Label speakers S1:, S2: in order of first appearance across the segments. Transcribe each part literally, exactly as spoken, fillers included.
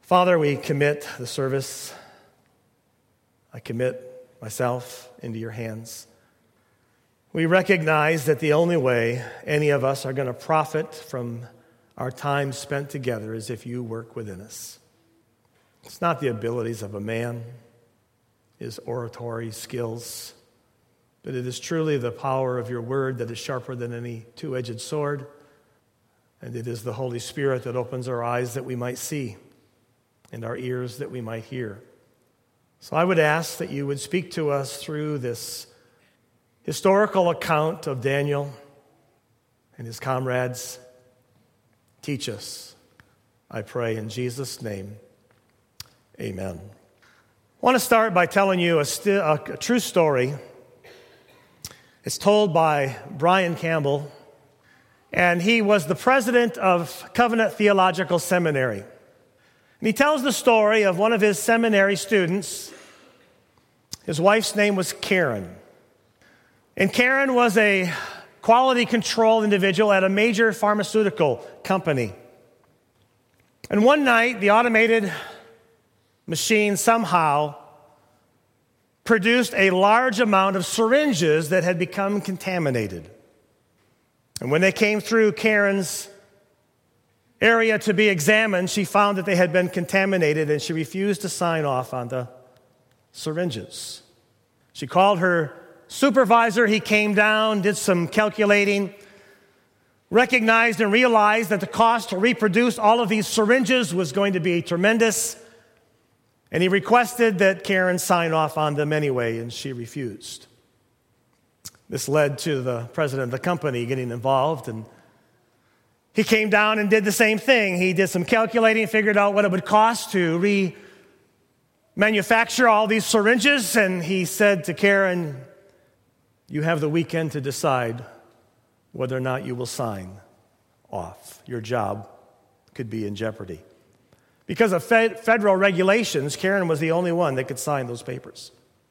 S1: Father, we commit the service. I commit myself into your hands. We recognize that the only way any of us are going to profit from our time spent together is if you work within us. It's not the abilities of a man, his oratory skills, but it is truly the power of your word that is sharper than any two-edged sword, and it is the Holy Spirit that opens our eyes that we might see and our ears that we might hear. So I would ask that you would speak to us through this historical account of Daniel and his comrades. Teach us, I pray in Jesus' name. Amen. I want to start by telling you a, st- a true story. It's told by Brian Campbell, and he was the president of Covenant Theological Seminary. And he tells the story of one of his seminary students. His wife's name was Karen. And Karen was a quality control individual at a major pharmaceutical company. And one night, the automated machine somehow produced a large amount of syringes that had become contaminated. And when they came through Karen's area to be examined, she found that they had been contaminated, and she refused to sign off on the syringes. She called her supervisor. He came down, did some calculating, recognized and realized that the cost to reproduce all of these syringes was going to be tremendous, and he requested that Karen sign off on them anyway, and she refused. This led to the president of the company getting involved, and he came down and did the same thing. He did some calculating, figured out what it would cost to remanufacture all these syringes, and he said to Karen, you have the weekend to decide whether or not you will sign off. Your job could be in jeopardy. Because of fed- federal regulations, Karen was the only one that could sign those papers.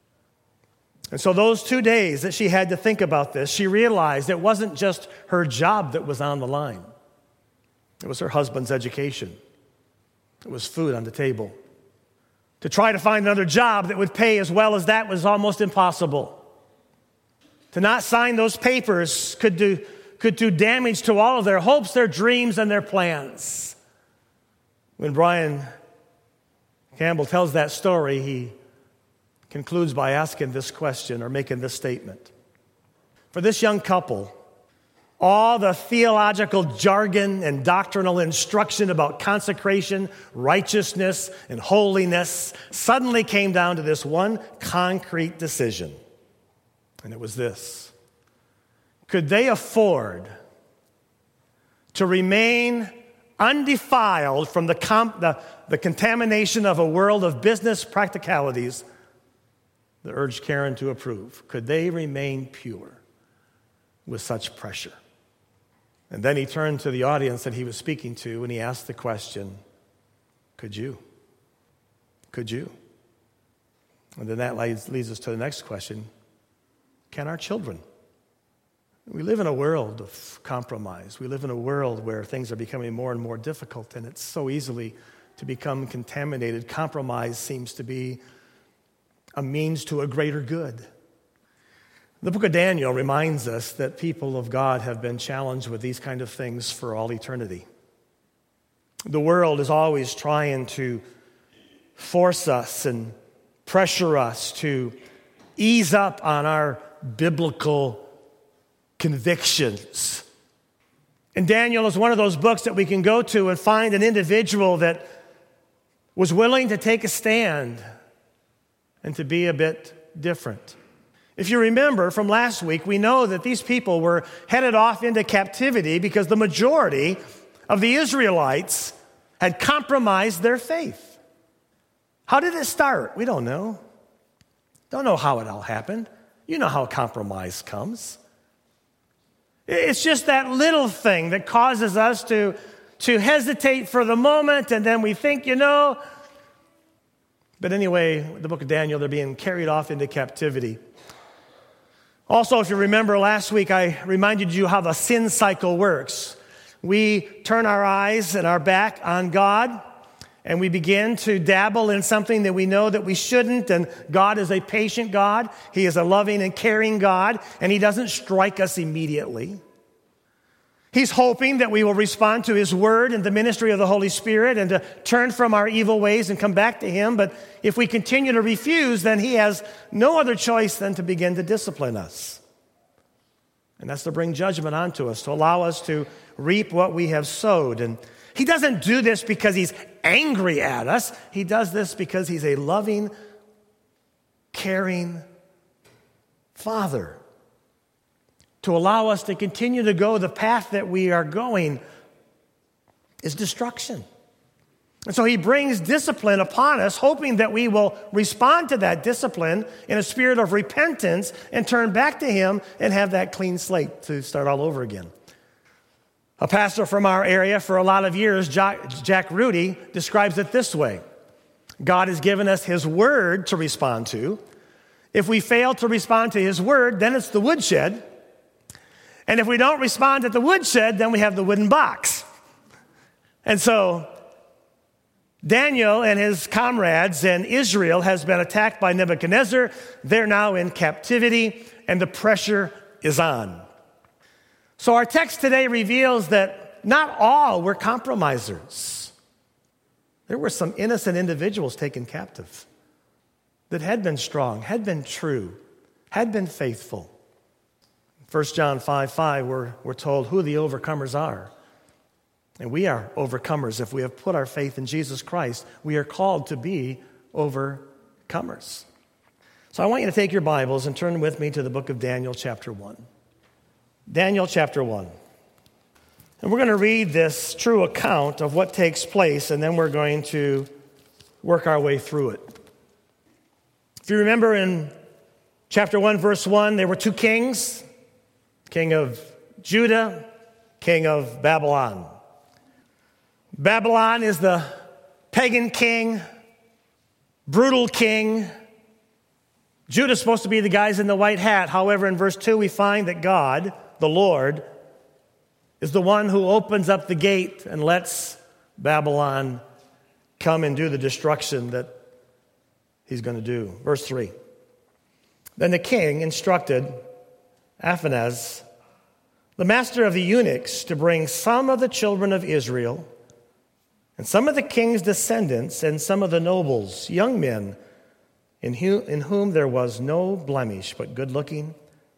S1: And so those two days that she had to think about this, she realized it wasn't just her job that was on the line. It was her husband's education. It was food on the table. To try to find another job that would pay as well as that was almost impossible. To not sign those papers could do, could do damage to all of their hopes, their dreams, and their plans. When Brian Campbell tells that story, he concludes by asking this question or making this statement. For this young couple, all the theological jargon and doctrinal instruction about consecration, righteousness, and holiness suddenly came down to this one concrete decision. And it was this. Could they afford to remain undefiled from the, comp- the, the contamination of a world of business practicalities that urged Karen to approve? Could they remain pure with such pressure? And then he turned to the audience that he was speaking to, and he asked the question, could you? Could you? And then that leads, leads us to the next question. Can our children? We live in a world of compromise. We live in a world where things are becoming more and more difficult, and it's so easily to become contaminated. Compromise seems to be a means to a greater good. The book of Daniel reminds us that people of God have been challenged with these kind of things for all eternity. The world is always trying to force us and pressure us to ease up on our biblical convictions. And Daniel is one of those books that we can go to and find an individual that was willing to take a stand and to be a bit different. If you remember from last week, we know that these people were headed off into captivity because the majority of the Israelites had compromised their faith. How did it start? We don't know. Don't know how it all happened. You know how compromise comes. It's just that little thing that causes us to, to hesitate for the moment, and then we think, you know. But anyway, the book of Daniel, they're being carried off into captivity. Also, if you remember last week, I reminded you how the sin cycle works. We turn our eyes and our back on God, and we begin to dabble in something that we know that we shouldn't, and God is a patient God. He is a loving and caring God, and he doesn't strike us immediately. He's hoping that we will respond to his word and the ministry of the Holy Spirit and to turn from our evil ways and come back to him. But if we continue to refuse, then he has no other choice than to begin to discipline us. And that's to bring judgment onto us, to allow us to reap what we have sowed. And he doesn't do this because he's angry at us. He does this because he's a loving, caring Father. To allow us to continue to go the path that we are going is destruction. And so he brings discipline upon us, hoping that we will respond to that discipline in a spirit of repentance and turn back to him and have that clean slate to start all over again. A pastor from our area for a lot of years, Jack Rudy, describes it this way. God has given us his word to respond to. If we fail to respond to his word, then it's the woodshed. And if we don't respond at the woodshed, then we have the wooden box. And so Daniel and his comrades and Israel has been attacked by Nebuchadnezzar. They're now in captivity, and the pressure is on. So our text today reveals that not all were compromisers. There were some innocent individuals taken captive that had been strong, had been true, had been faithful. First John five five, we're, we're told who the overcomers are. And we are overcomers if we have put our faith in Jesus Christ. We are called to be overcomers. So I want you to take your Bibles and turn with me to the book of Daniel chapter one. Daniel chapter one. And we're going to read this true account of what takes place, and then we're going to work our way through it. If you remember in chapter one, verse one, there were two kings. King of Judah, king of Babylon. Babylon is the pagan king, brutal king. Judah's supposed to be the guys in the white hat. However, in verse two, we find that God, the Lord, is the one who opens up the gate and lets Babylon come and do the destruction that he's going to do. Verse three. Then the king instructed Aphanaz, the master of the eunuchs, to bring some of the children of Israel and some of the king's descendants and some of the nobles, young men, in, hu- in whom there was no blemish, but good-looking,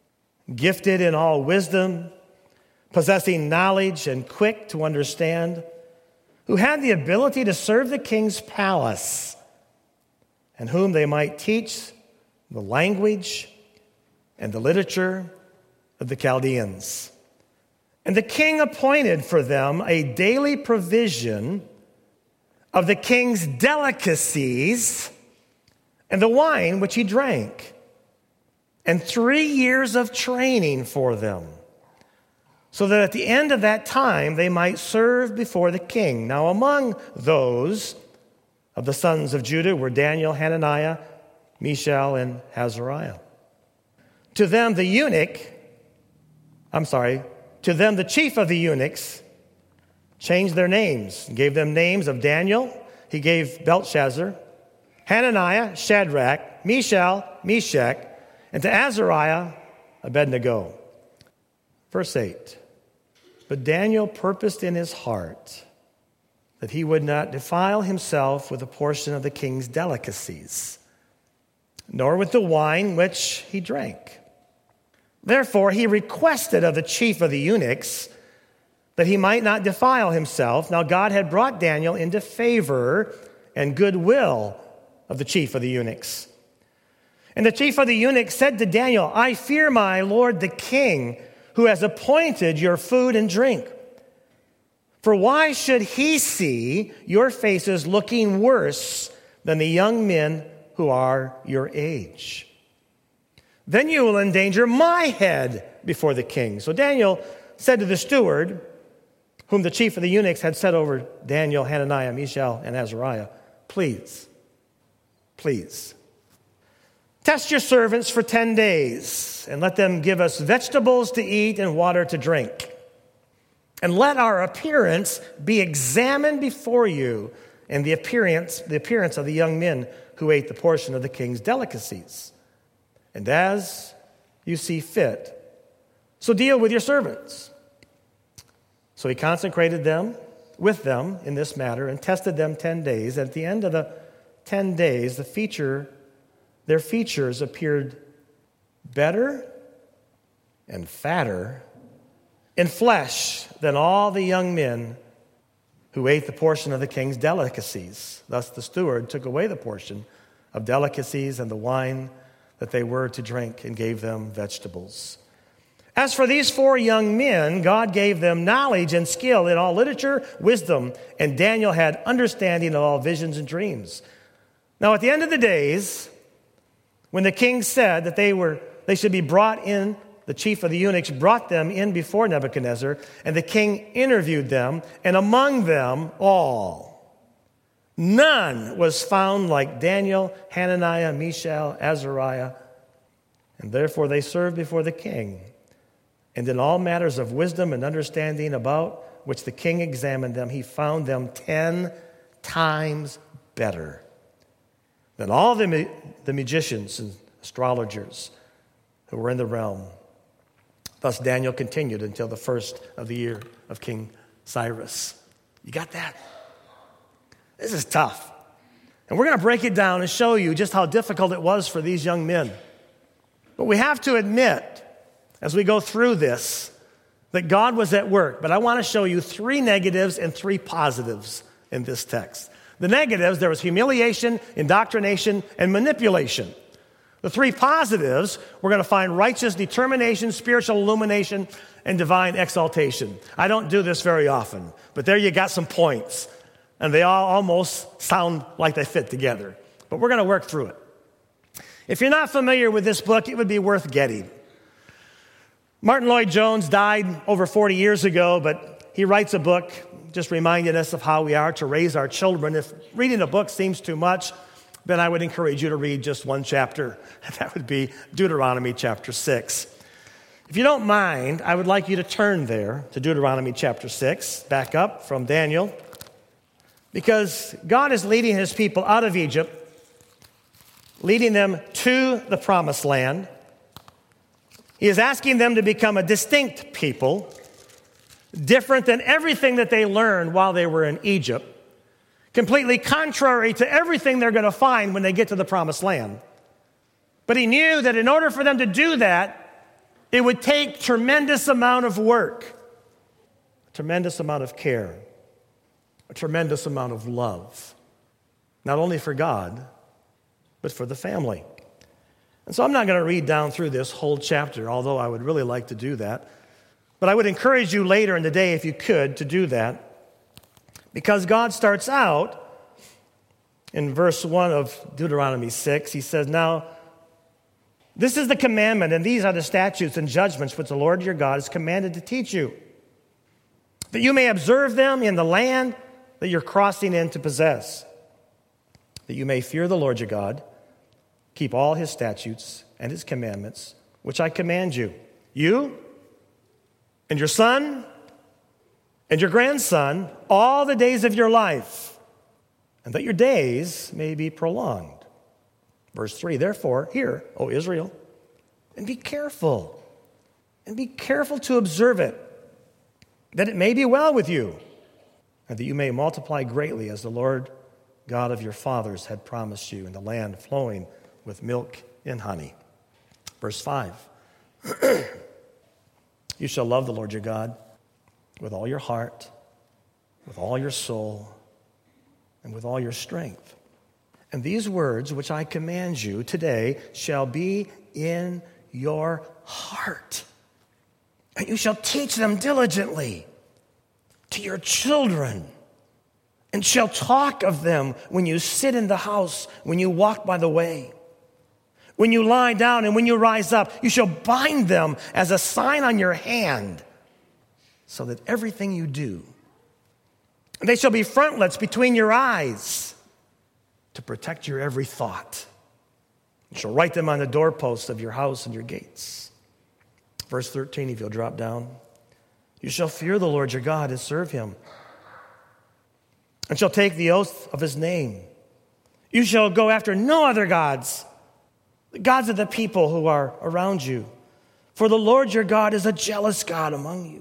S1: gifted in all wisdom, possessing knowledge and quick to understand, who had the ability to serve the king's palace, and whom they might teach the language and the literature of the Chaldeans. And the king appointed for them a daily provision of the king's delicacies and the wine which he drank, and three years of training for them, so that at the end of that time they might serve before the king. Now among those of the sons of Judah were Daniel, Hananiah, Mishael, and Azariah. To them the eunuch, I'm sorry, to them the chief of the eunuchs changed their names, gave them names of Daniel. He gave Belshazzar, Hananiah, Shadrach, Mishael, Meshach, and to Azariah, Abednego. Verse eight. But Daniel purposed in his heart that he would not defile himself with a portion of the king's delicacies, nor with the wine which he drank. Therefore, he requested of the chief of the eunuchs that he might not defile himself. Now, God had brought Daniel into favor and goodwill of the chief of the eunuchs. And the chief of the eunuchs said to Daniel, I fear my lord the king, who has appointed your food and drink. For why should he see your faces looking worse than the young men who are your age? Then you will endanger my head before the king. So Daniel said to the steward, whom the chief of the eunuchs had set over Daniel, Hananiah, Mishael, and Azariah, please, please, test your servants for ten days, and let them give us vegetables to eat and water to drink. And let our appearance be examined before you, and the appearance, the appearance of the young men who ate the portion of the king's delicacies. And as you see fit, so deal with your servants. So he consecrated them with them in this matter and tested them ten days. At the end of the ten days, the feature, their features appeared better and fatter in flesh than all the young men who ate the portion of the king's delicacies. Thus the steward took away the portion of delicacies and the wine that they were to drink and gave them vegetables. As for these four young men, God gave them knowledge and skill in all literature, wisdom, and Daniel had understanding of all visions and dreams. Now at the end of the days, when the king said that they were they should be brought in, the chief of the eunuchs brought them in before Nebuchadnezzar, and the king interviewed them, and among them all, none was found like Daniel, Hananiah, Mishael, Azariah, and therefore they served before the king. And in all matters of wisdom and understanding about which the king examined them, he found them ten times better than all the, the magicians and astrologers who were in the realm. Thus Daniel continued until the first of the year of King Cyrus. You got that? This is tough. And we're going to break it down and show you just how difficult it was for these young men. But we have to admit, as we go through this, that God was at work. But I want to show you three negatives and three positives in this text. The negatives, there was humiliation, indoctrination, and manipulation. The three positives, we're going to find righteous determination, spiritual illumination, and divine exaltation. I don't do this very often, but there you got some points. And they all almost sound like they fit together. But we're going to work through it. If you're not familiar with this book, it would be worth getting. Martin Lloyd-Jones died over forty years ago, but he writes a book just reminding us of how we are to raise our children. If reading a book seems too much, then I would encourage you to read just one chapter. That would be Deuteronomy chapter six. If you don't mind, I would like you to turn there to Deuteronomy chapter six, back up from Daniel, because God is leading his people out of Egypt, leading them to the promised land. He is asking them to become a distinct people, different than everything that they learned while they were in Egypt, completely contrary to everything they're going to find when they get to the promised land. But he knew that in order for them to do that, it would take tremendous amount of work, a tremendous amount of care, a tremendous amount of love, not only for God, but for the family. And so I'm not going to read down through this whole chapter, although I would really like to do that. But I would encourage you later in the day, if you could, to do that. Because God starts out in verse one of Deuteronomy six. He says, "Now, this is the commandment, and these are the statutes and judgments which the Lord your God has commanded to teach you, that you may observe them in the land that you're crossing in to possess, that you may fear the Lord your God, keep all his statutes and his commandments, which I command you, you and your son and your grandson, all the days of your life, and that your days may be prolonged." Verse three, "Therefore, hear, O Israel, and be careful, and be careful to observe it, that it may be well with you, and that you may multiply greatly as the Lord God of your fathers had promised you in the land flowing with milk and honey." Verse five, "You shall love the Lord your God with all your heart, with all your soul, and with all your strength. And these words which I command you today shall be in your heart. And you shall teach them diligently to your children, and shall talk of them when you sit in the house, when you walk by the way, when you lie down and when you rise up. You shall bind them as a sign on your hand, so that everything you do, they shall be frontlets between your eyes to protect your every thought. You shall write them on the doorposts of your house and your gates." Verse thirteen, if you'll drop down. "You shall fear the Lord your God and serve him. and shall take the oath of his name. You shall go after no other gods, the gods of the people who are around you. For the Lord your God is a jealous God among you.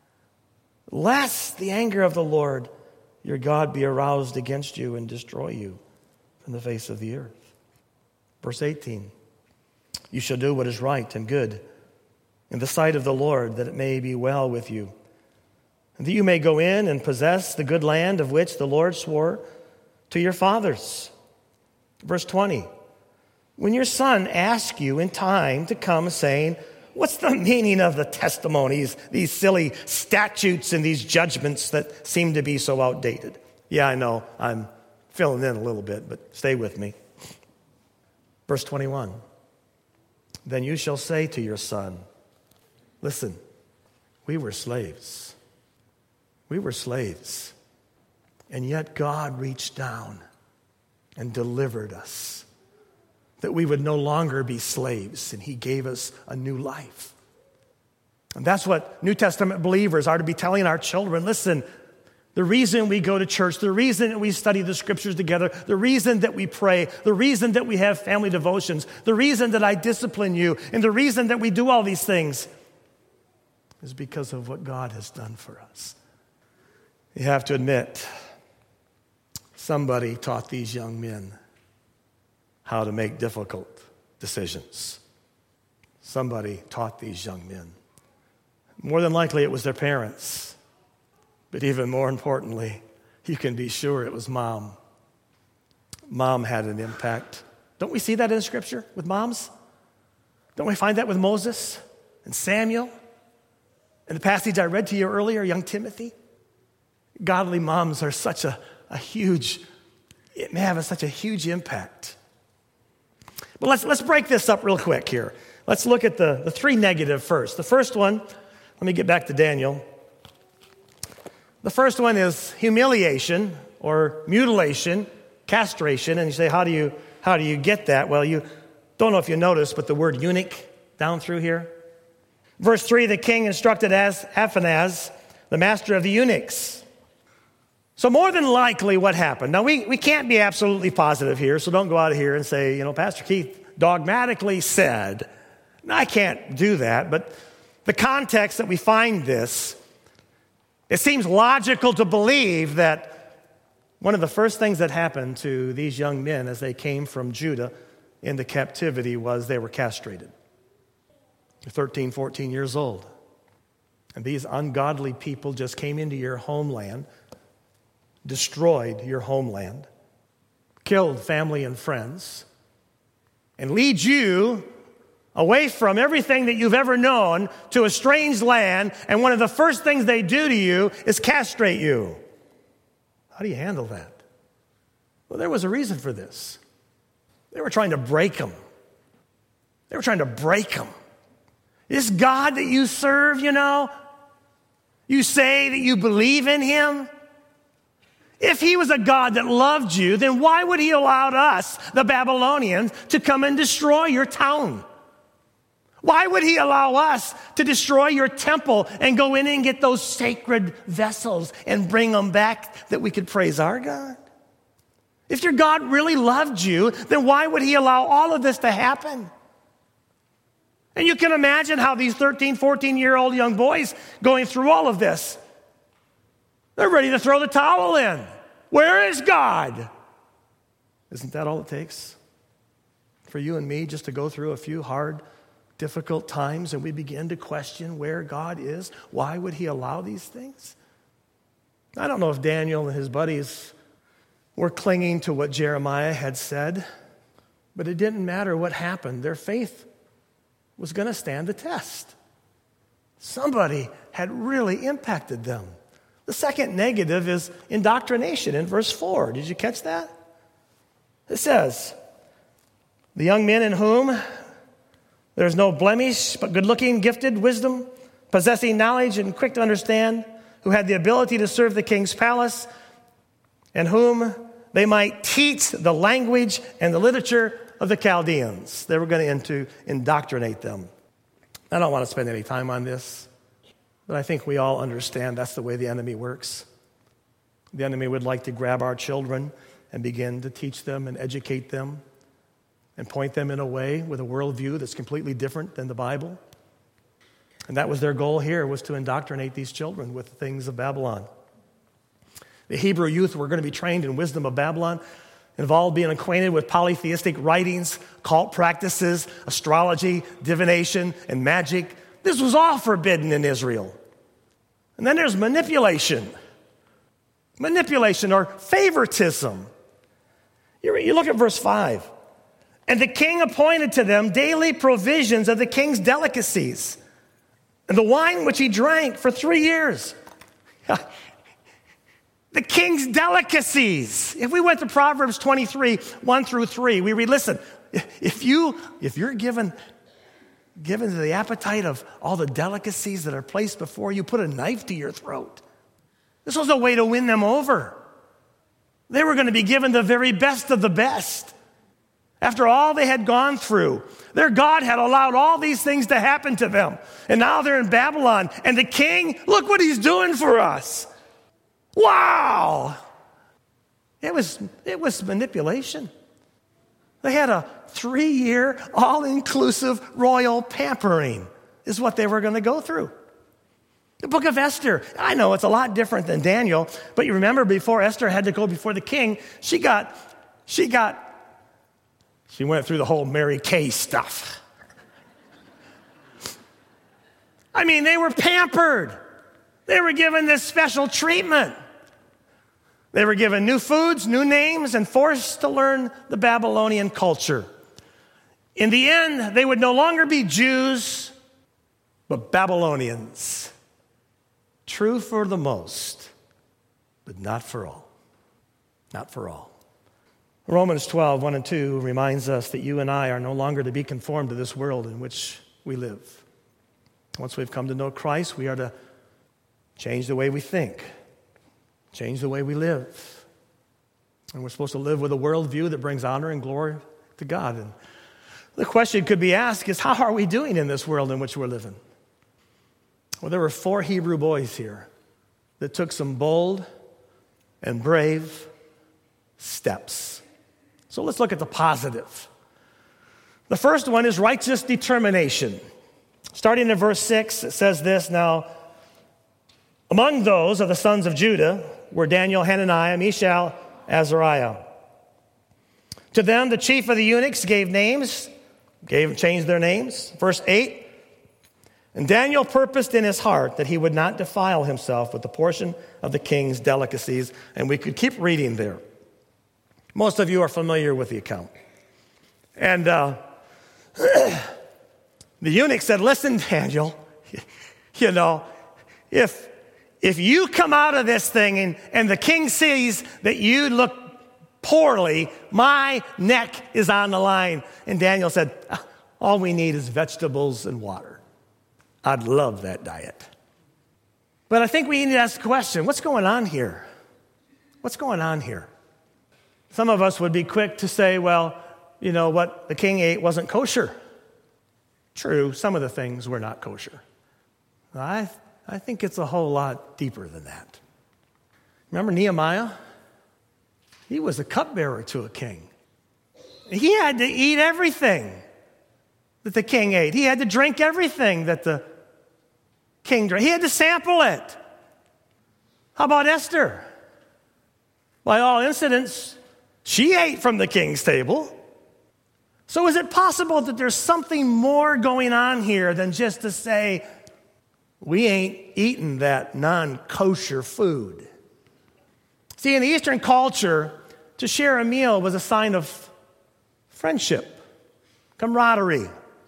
S1: Lest the anger of the Lord your God be aroused against you and destroy you from the face of the earth. Verse eighteen, you shall do what is right and good in the sight of the Lord, that it may be well with you, and that you may go in and possess the good land of which the Lord swore to your fathers. Verse twenty, when your son asks you in time to come, saying, what's the meaning of the testimonies, these silly statutes and these judgments that seem to be so outdated? Yeah, I know, I'm filling in a little bit, but stay with me. Verse twenty-one, then you shall say to your son, listen, we were slaves. We were slaves. And yet God reached down and delivered us, that we would no longer be slaves, and he gave us a new life. And that's what New Testament believers are to be telling our children. Listen, the reason we go to church, the reason that we study the scriptures together, the reason that we pray, the reason that we have family devotions, the reason that I discipline you, and the reason that we do all these things is because of what God has done for us. You have to admit, somebody taught these young men how to make difficult decisions. Somebody taught these young men. More than likely, it was their parents. But even more importantly, you can be sure it was mom. Mom had an impact. Don't we see that in Scripture with moms? Don't we find that with Moses and Samuel? And the passage I read to you earlier, young Timothy? Godly moms are such a, a huge, it may have a, such a huge impact. But let's, let's break this up real quick here. Let's look at the, the three negative first. The first one, let me get back to Daniel. The first one is humiliation or mutilation, castration. And you say, how do you, how do you get that? Well, you don't know if you noticed, but the word eunuch down through here. Verse three, the king instructed as Aphanaz, the master of the eunuchs. So more than likely what happened. Now, we, we can't be absolutely positive here, so don't go out of here and say, you know, Pastor Keith dogmatically said. No, I can't do that, but the context that we find this, it seems logical to believe that one of the first things that happened to these young men as they came from Judah into captivity was they were castrated. They're thirteen, fourteen years old. And these ungodly people just came into your homeland, destroyed your homeland, killed family and friends, and lead you away from everything that you've ever known to a strange land, and one of the first things they do to you is castrate you. How do you handle that? Well, there was a reason for this. They were trying to break them. They were trying to break them. This God that you serve, you know, you say that you believe in him. If he was a God that loved you, then why would he allow us, the Babylonians, to come and destroy your town? Why would he allow us to destroy your temple and go in and get those sacred vessels and bring them back that we could praise our God? If your God really loved you, then why would he allow all of this to happen? And you can imagine how these thirteen, fourteen-year-old young boys going through all of this. They're ready to throw the towel in. Where is God? Isn't that all it takes for you and me just to go through a few hard, difficult times and we begin to question where God is? Why would he allow these things? I don't know if Daniel and his buddies were clinging to what Jeremiah had said, but it didn't matter what happened. Their faith was going to stand the test. Somebody had really impacted them. The second negative is indoctrination in verse four. Did you catch that? It says, the young men in whom there's no blemish, but good-looking, gifted, wisdom, possessing knowledge and quick to understand, who had the ability to serve the king's palace, and whom they might teach the language and the literature of the Chaldeans. They were going to indoctrinate them. I don't want to spend any time on this, but I think we all understand that's the way the enemy works. The enemy would like to grab our children and begin to teach them and educate them and point them in a way with a worldview that's completely different than the Bible. And that was their goal here, was to indoctrinate these children with the things of Babylon. The Hebrew youth were going to be trained in wisdom of Babylon, involved being acquainted with polytheistic writings, cult practices, astrology, divination, and magic. This was all forbidden in Israel. And then there's manipulation. Manipulation or favoritism. You you look at verse five. And the king appointed to them daily provisions of the king's delicacies, and the wine which he drank for three years. The king's delicacies. If we went to Proverbs twenty-three, one through three, we read, listen, if, you, if you're given, given to the appetite of all the delicacies that are placed before you, put a knife to your throat. This was a way to win them over. They were going to be given the very best of the best. After all they had gone through, their God had allowed all these things to happen to them. And now they're in Babylon. And the king, look what he's doing for us. Wow! It was, it was manipulation. They had a three-year, all-inclusive royal pampering is what they were going to go through. The book of Esther, I know it's a lot different than Daniel, but you remember before Esther had to go before the king, she got, she got, she went through the whole Mary Kay stuff. I mean, they were pampered. They were given this special treatment. They were given new foods, new names, and forced to learn the Babylonian culture. In the end, they would no longer be Jews, but Babylonians. True for the most, but not for all. Not for all. Romans twelve, one and two reminds us that you and I are no longer to be conformed to this world in which we live. Once we've come to know Christ, we are to change the way we think, change the way we live. And we're supposed to live with a worldview that brings honor and glory to God. And the question could be asked is, how are we doing in this world in which we're living? Well, there were four Hebrew boys here that took some bold and brave steps. So let's look at the positive. The first one is righteous determination. Starting in verse six, it says this, now, among those of the sons of Judah were Daniel, Hananiah, Mishael, Azariah. To them, the chief of the eunuchs gave names, gave changed their names. Verse eight, and Daniel purposed in his heart that he would not defile himself with the portion of the king's delicacies. And we could keep reading there. Most of you are familiar with the account. And uh, the eunuch said, listen, Daniel, you know, if if you come out of this thing and, and the king sees that you look poorly, my neck is on the line. And Daniel said, all we need is vegetables and water. I'd love that diet. But I think we need to ask the question, what's going on here? What's going on here? Some of us would be quick to say, well, you know, what the king ate wasn't kosher. True, some of the things were not kosher. I, I think it's a whole lot deeper than that. Remember Nehemiah? He was a cupbearer to a king. He had to eat everything that the king ate. He had to drink everything that the king drank. He had to sample it. How about Esther? By all incidents, she ate from the king's table. So is it possible that there's something more going on here than just to say, we ain't eating that non-kosher food? See, in the Eastern culture, to share a meal was a sign of friendship, camaraderie.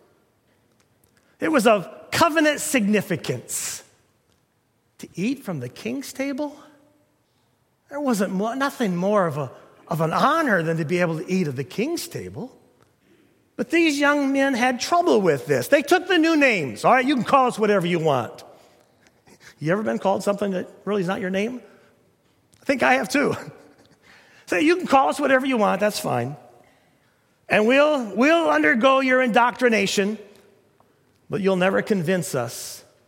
S1: It was of covenant significance. To eat from the king's table? There wasn't more, nothing more of, a, of an honor than to be able to eat at the king's table. But these young men had trouble with this. They took the new names. All right, you can call us whatever you want. You ever been called something that really is not your name? I think I have too. So you can call us whatever you want, that's fine. And we'll, we'll undergo your indoctrination, but you'll never convince us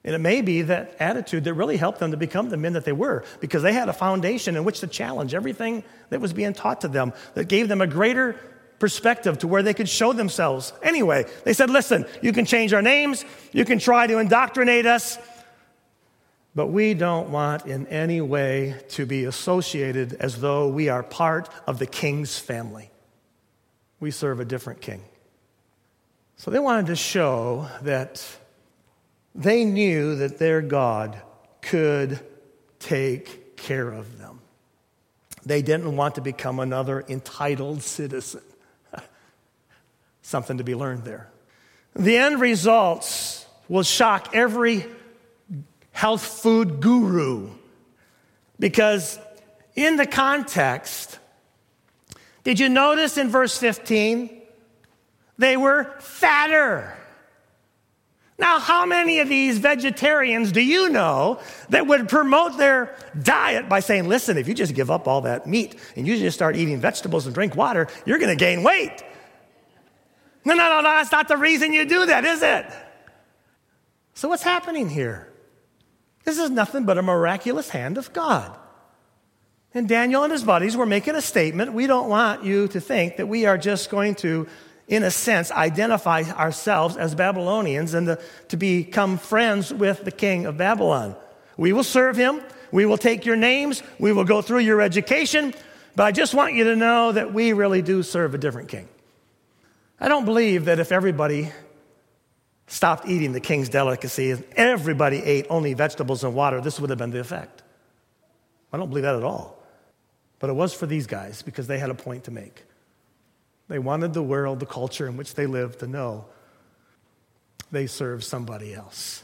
S1: And it may be that attitude that really helped them to become the men that they were, because they had a foundation in which to challenge everything that was being taught to them, that gave them a greater perspective to where they could show themselves. Anyway, they said, listen, you can change our names, you can try to indoctrinate us, but we don't want in any way to be associated as though we are part of the king's family. We serve a different king. So they wanted to show that they knew that their God could take care of them. They didn't want to become another entitled citizen. Something to be learned there. The end results will shock every health food guru, because in the context, did you notice in verse fifteen? They were fatter. Now, how many of these vegetarians do you know that would promote their diet by saying, listen, if you just give up all that meat and you just start eating vegetables and drink water, you're going to gain weight? No, no, no, no, that's not the reason you do that, is it? So what's happening here? This is nothing but a miraculous hand of God. And Daniel and his buddies were making a statement. We don't want you to think that we are just going to, in a sense, identify ourselves as Babylonians and to, to become friends with the king of Babylon. We will serve him. We will take your names. We will go through your education. But I just want you to know that we really do serve a different king. I don't believe that if everybody stopped eating the king's delicacies, everybody ate only vegetables and water, this would have been the effect. I don't believe that at all. But it was for these guys because they had a point to make. They wanted the world, the culture in which they lived, to know they served somebody else.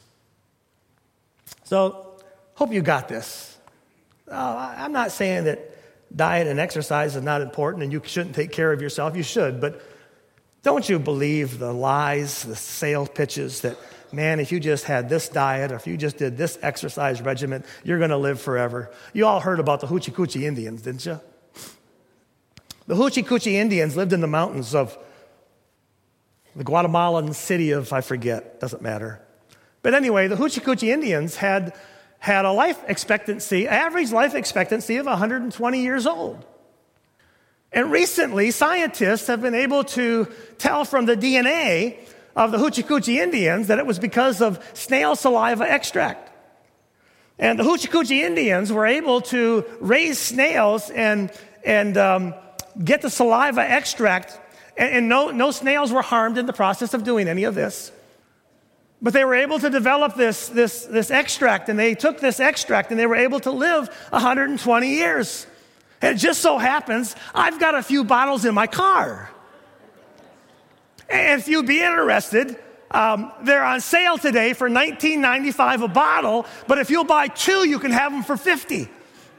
S1: So, hope you got this. Uh, I'm not saying that diet and exercise is not important and you shouldn't take care of yourself. You should, but don't you believe the lies, the sales pitches that, man, if you just had this diet or if you just did this exercise regimen, you're going to live forever. You all heard about the Hoochie Coochie Indians, didn't you? The Hoochie Coochie Indians lived in the mountains of the Guatemalan city of, I forget, doesn't matter. But anyway, the Hoochie Coochie Indians had, had a life expectancy, average life expectancy of one hundred twenty years old. And recently, scientists have been able to tell from the D N A of the Hoochie Coochie Indians that it was because of snail saliva extract. And the Hoochie Coochie Indians were able to raise snails and, and um, get the saliva extract, and, and no, no snails were harmed in the process of doing any of this. But they were able to develop this, this, this extract, and they took this extract, and they were able to live one hundred twenty years. And it just so happens, I've got a few bottles in my car. And if you'd be interested, um, they're on sale today for nineteen ninety-five a bottle, but if you'll buy two, you can have them for fifty.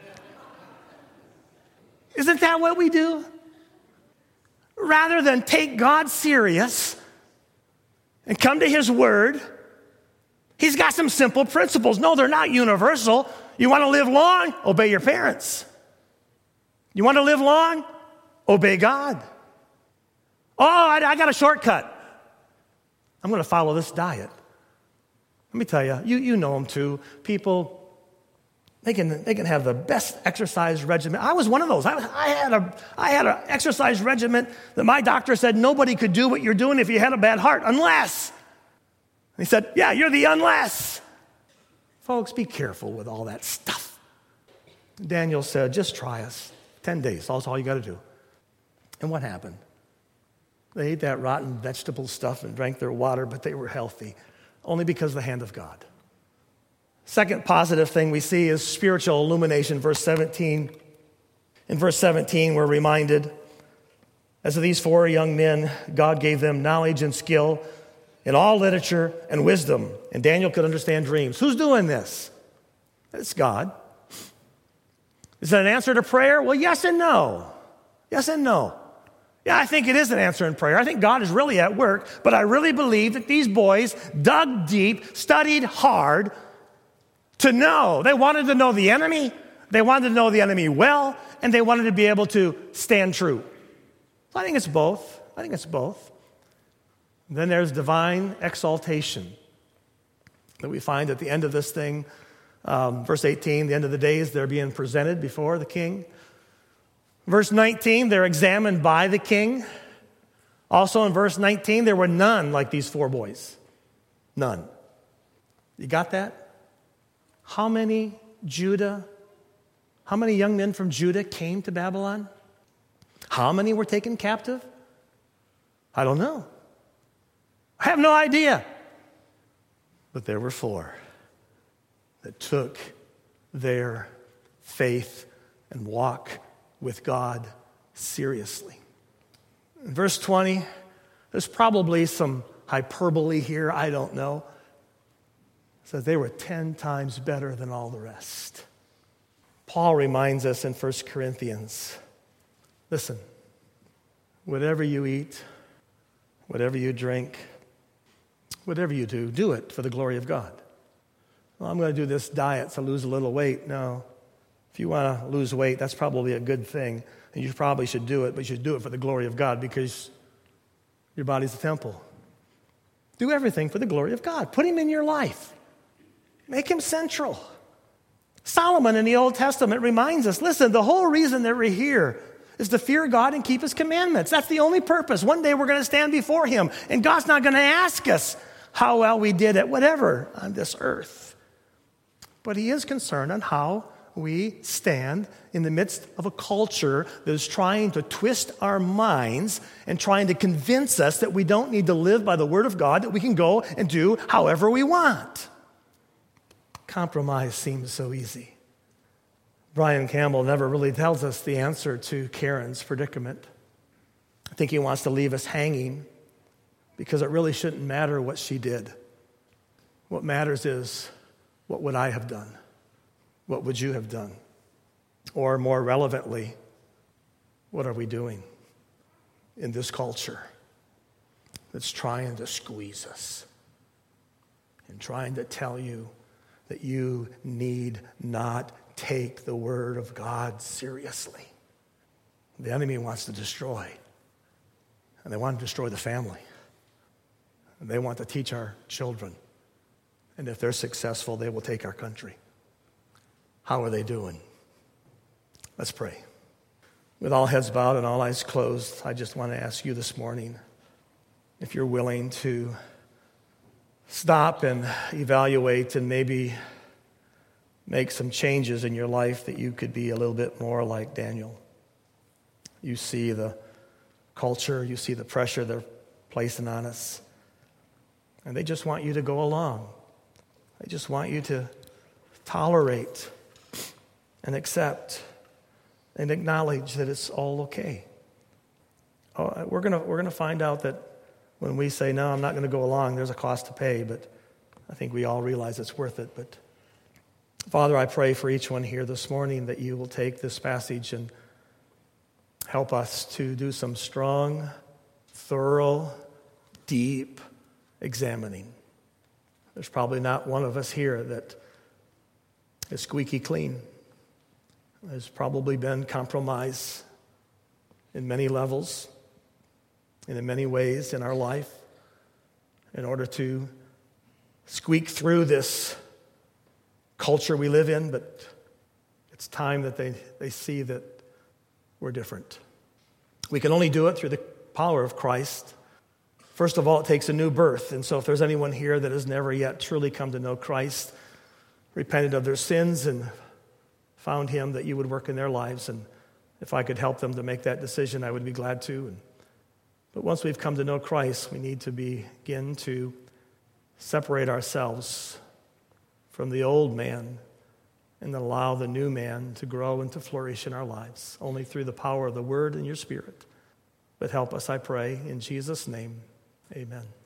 S1: Isn't that what we do? Rather than take God serious and come to his word, he's got some simple principles. No, they're not universal. You want to live long? Obey your parents. You want to live long? Obey God. Oh, I, I got a shortcut. I'm going to follow this diet. Let me tell you, you, you know them too. People, they can, they can have the best exercise regimen. I was one of those. I, I had a, I had an exercise regimen that my doctor said nobody could do what you're doing if you had a bad heart, unless. And he said, yeah, you're the unless. Folks, be careful with all that stuff. Daniel said, just try us. Ten days, that's all you got to do. And what happened? They ate that rotten vegetable stuff and drank their water, but they were healthy, only because of the hand of God. Second positive thing we see is spiritual illumination, verse seventeen. In verse seventeen, we're reminded, as of these four young men, God gave them knowledge and skill in all literature and wisdom, and Daniel could understand dreams. Who's doing this? It's God. Is it an answer to prayer? Well, yes and no. Yes and no. Yeah, I think it is an answer in prayer. I think God is really at work, but I really believe that these boys dug deep, studied hard to know. They wanted to know the enemy, they wanted to know the enemy well, and they wanted to be able to stand true. So I think it's both. I think it's both. Then there's divine exaltation. that we find at the end of this thing. Um, verse eighteen, the end of the days, they're being presented before the king. Verse nineteen, they're examined by the king. Also in verse nineteen, there were none like these four boys. None. You got that? How many Judah, how many young men from Judah came to Babylon? How many were taken captive? I don't know. I have no idea. But there were four that took their faith and walk with God seriously. In verse twenty, there's probably some hyperbole here, I don't know. It says they were ten times better than all the rest. Paul reminds us in First Corinthians, listen, whatever you eat, whatever you drink, whatever you do, do it for the glory of God. Well, I'm going to do this diet to lose a little weight. No. If you want to lose weight, that's probably a good thing, and you probably should do it, but you should do it for the glory of God because your body's a temple. Do everything for the glory of God. Put him in your life. Make him central. Solomon in the Old Testament reminds us, listen, the whole reason that we're here is to fear God and keep his commandments. That's the only purpose. One day we're going to stand before him, and God's not going to ask us how well we did at whatever on this earth. But he is concerned on how we stand in the midst of a culture that is trying to twist our minds and trying to convince us that we don't need to live by the word of God, that we can go and do however we want. Compromise seems so easy. Brian Campbell never really tells us the answer to Karen's predicament. I think he wants to leave us hanging because it really shouldn't matter what she did. What matters is, what would I have done? What would you have done? Or more relevantly, what are we doing in this culture that's trying to squeeze us and trying to tell you that you need not take the word of God seriously? The enemy wants to destroy, and they want to destroy the family. And they want to teach our children. And if they're successful, they will take our country. How are they doing? Let's pray. With all heads bowed and all eyes closed, I just want to ask you this morning if you're willing to stop and evaluate and maybe make some changes in your life that you could be a little bit more like Daniel. You see the culture, you see the pressure they're placing on us, and they just want you to go along. They just want you to tolerate and accept and acknowledge that it's all okay. Oh, we're gonna we're gonna find out that when we say, no, I'm not going to go along, there's a cost to pay, but I think we all realize it's worth it. But Father, I pray for each one here this morning that you will take this passage and help us to do some strong, thorough, deep examining. There's probably not one of us here that is squeaky clean. There's probably been compromise in many levels and in many ways in our life in order to squeak through this culture we live in, but it's time that they, they see that we're different. We can only do it through the power of Christ. First of all, it takes a new birth. And so if there's anyone here that has never yet truly come to know Christ, repented of their sins and found him, that you would work in their lives. And if I could help them to make that decision, I would be glad to. And, but once we've come to know Christ, we need to begin to separate ourselves from the old man and allow the new man to grow and to flourish in our lives, only through the power of the Word and your Spirit. But help us, I pray, in Jesus' name. Amen.